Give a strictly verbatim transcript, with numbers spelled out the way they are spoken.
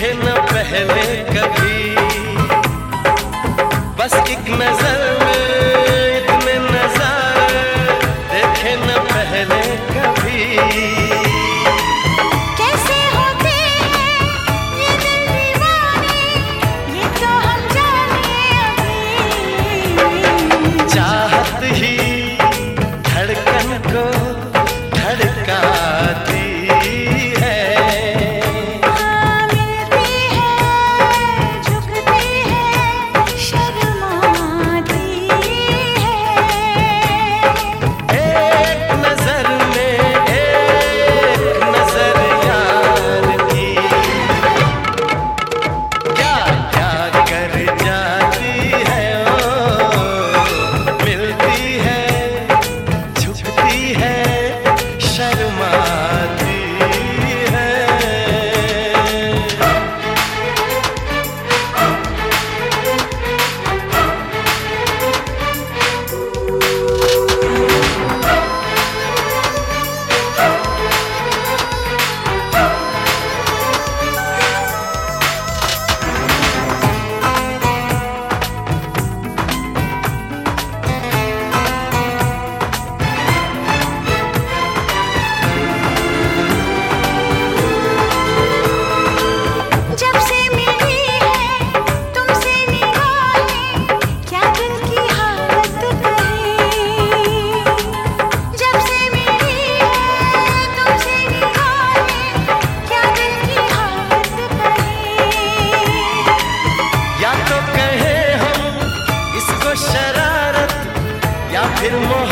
देखे न पहले कभी, बस एक नजर में इतने नजारे देखे न पहले कभी। कैसे होते हैं ये दिल दीवाने, ये तो हम जाने अभी। चाहत ही धड़कन को धड़काती है, हाँ मिलती है, झुकती है, शर्माती है। एक नजर में एक नजर यार की क्या क्या कर जाती है, ओ मिलती है, झुकती है, शर्माती है। जब से मिली है तुमसे निगाहें, क्या दिल की हालत कही। जब से मिली है तुमसे निगाहें, क्या दिल की हालत कही। या तो कहे हम इसको शरारत, या फिर